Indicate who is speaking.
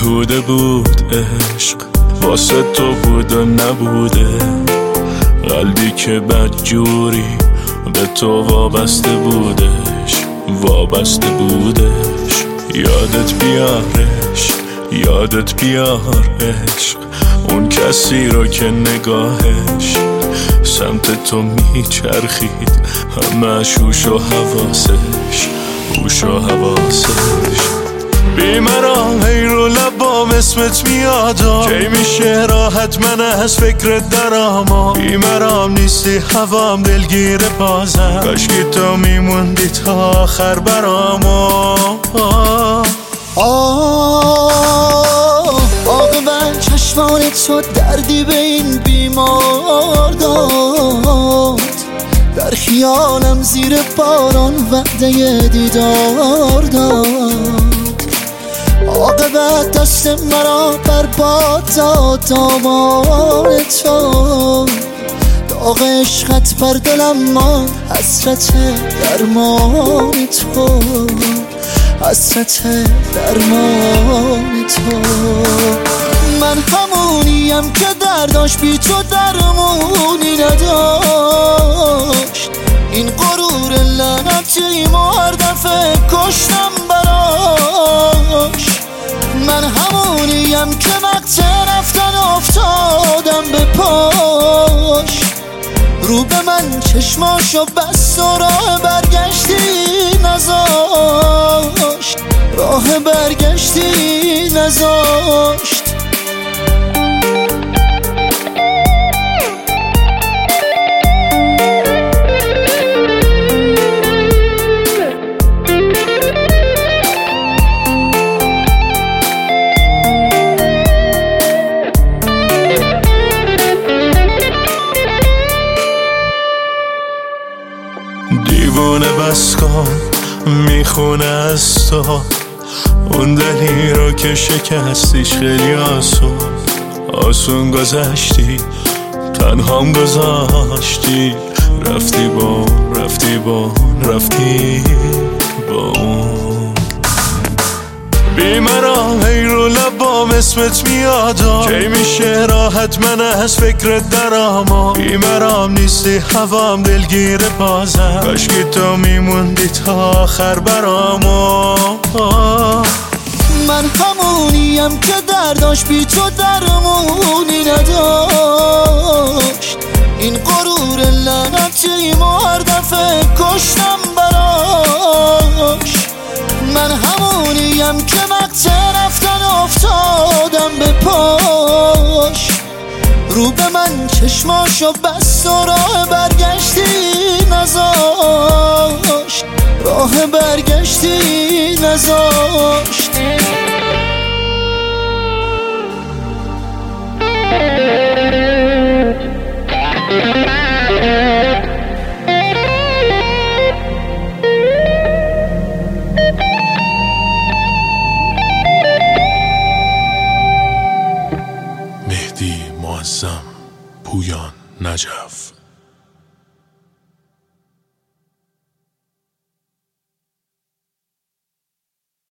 Speaker 1: بیهوده بود عشق، واسه تو بود و نبوده. قلبی که بدجوری به تو وابسته بودش، وابسته بودش. یادت بیارش، یادت بیار عشق، اون کسی رو که نگاهش سمت تو میچرخید، همش هوش و حواسش، هوش و حواسش. بیمرام هی رو لبام اسمت میاد، کی میشه راحت من از فکرت درام. بیمرام نیستی هوام دلگیر بازم، کاشکی تو میموندی تا آخر برام.
Speaker 2: عاقبت چشمانت شد دردی به این بیمار داد، در خیالم زیر باران وعده دیدار داد. عاقبت دست مرا برباد داد دامان تو، داغ عشقت بر دلم مان، حسرت درمان تو، حسرت درمان تو. من همونیم که درداش بی تو درمونی نداشت، این غرور لعنتیمو هر دفعه کشتم براش. من همونیم که مقطع رفتن افتادم به پاش، رو به من چشماشو بست و راه برگشتی نذاشت، راه برگشتی نذاشت.
Speaker 1: دیوونه بس کن میخونه از تو، اون دلی رو که شکستیش خیلی آسون گذشتی، تنهام گذاشتی. رفتی با اون بیمرام هی رو لبام اسمت میاد، کی میشه راحت من از فکرت درام. بیمرام نیستی هوام دلگیر بازم، کاشکی تو میموندی تا آخر برام.
Speaker 2: من همونیم که درداش بی تو درمونی نداشت، این غرور لعنتیمو هر دفعه کشتم براش. من همونیم که مقطع رفتن افتادم به پاش، رو به من چشماشو بست و راه برگشتی نذاشت، راه برگشتی نذاشت.